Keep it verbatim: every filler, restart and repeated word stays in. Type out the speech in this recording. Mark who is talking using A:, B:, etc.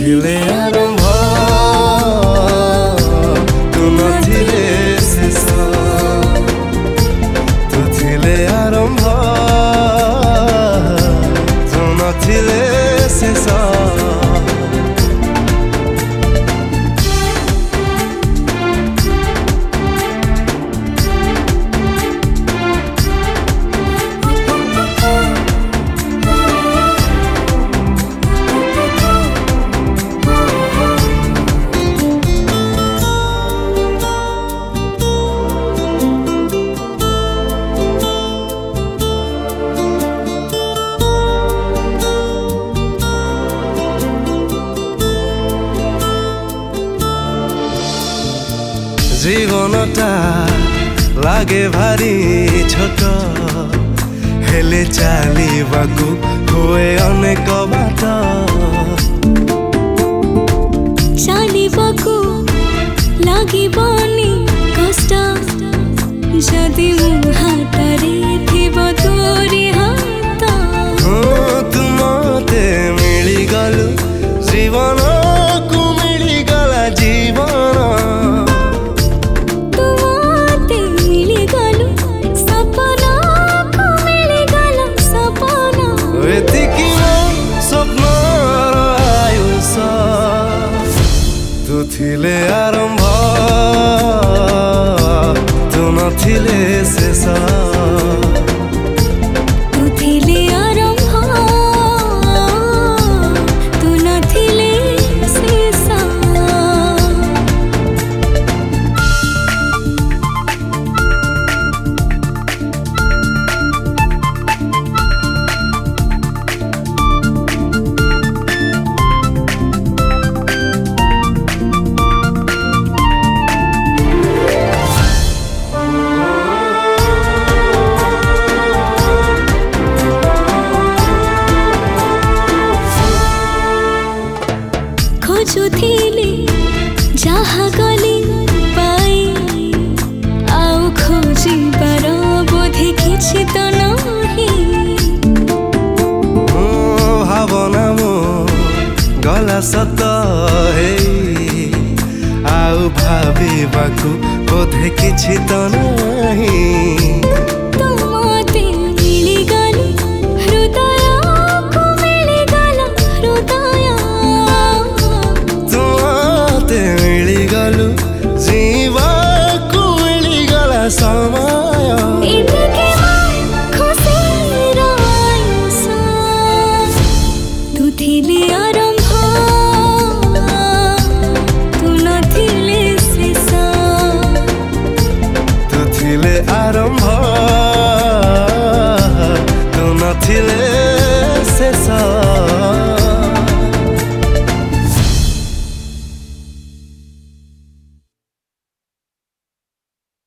A: ଥିଲେ ଆରମ୍ଭ ତୁ ନଥିଲେ ଶେଷ ତୁ ଥିଲେ ଆରମ୍ଭ ତୁ ନଥିଲେ ଶେଷ জীবনটা লাগে ভারি ছোট হেলে চালিবাকু ହୁଏ ଅନେକ ବାଟ
B: ଚାଲିବାକୁ ଲାଗିବନି କଷ୍ଟ ଯଦି ମୋ ହାତରେ ଥିବ ତୋରି ହାତ
A: ତୁ ମତେ ମିଳିଗଲୁ ଜୀବନକୁ ମିଳିଗଲା ଜୀବନ ତୁ ଥିଲେ ଆରମ୍ଭ ତୁ ନଥିଲେ ଶେଷ
B: ତୁ ଥିଲେ ଆରମ୍ଭ ତୁ ନଥିଲେ ଶେଷ ଖୋଜୁଥିଲି ଯାହା ଗଲି ପାଇ ଆଉ ଖୋଜିବାର ବୋଧେ କିଛି ତ ନାହିଁ
A: ଭାବନା ମୋ ଗଲା ସତ ହେଇ ଆଉ ଭାବିବାକୁ ବୋଧେ କିଛି ତ ନାହିଁ।